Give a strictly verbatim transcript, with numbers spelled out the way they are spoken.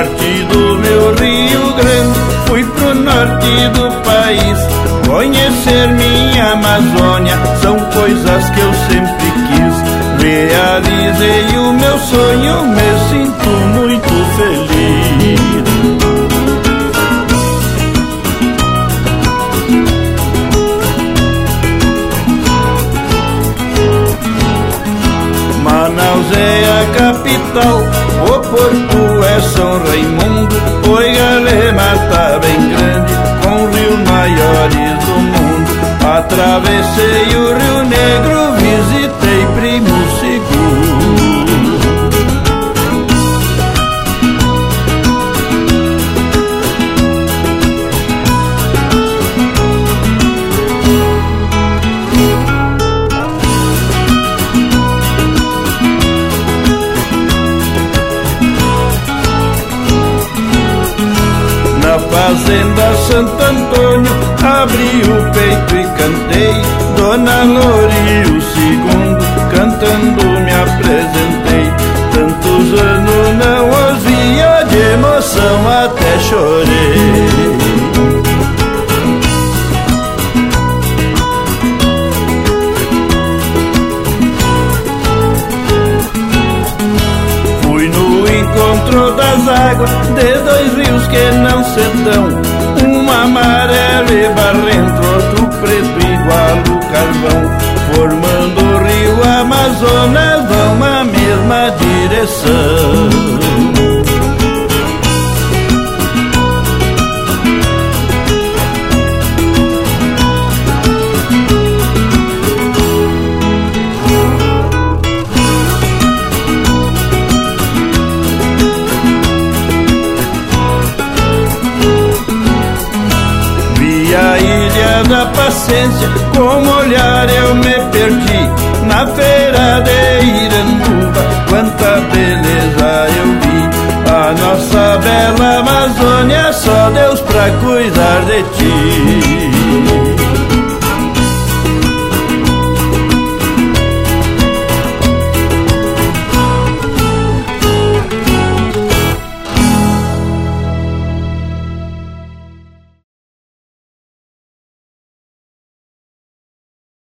norte do meu Rio Grande, fui pro norte do país conhecer minha Amazônia. São coisas que eu sempre quis. Realizei o meu sonho, me sinto muito feliz. Manaus é a capital, o porto é São Raimundo. Oi, Galema tá bem grande, com rios maiores do mundo. Atravessei o Rio Negro, visitei Primo Seguro. Na fazenda Santo Antônio abri o peito e cantei. Dona Lorio segundo, cantando me apresentei. Tantos anos não os via, de emoção até chorei. Fui no encontro das águas de dois rios que não se dão, um amarelo e barrento, outro preto igual o carvão, formando o rio Amazonas, vão na mesma direção. A ilha da Paciência, com um olhar eu me perdi. Na feira de Iranduba, quanta beleza eu vi. A nossa bela Amazônia, só Deus pra cuidar de ti.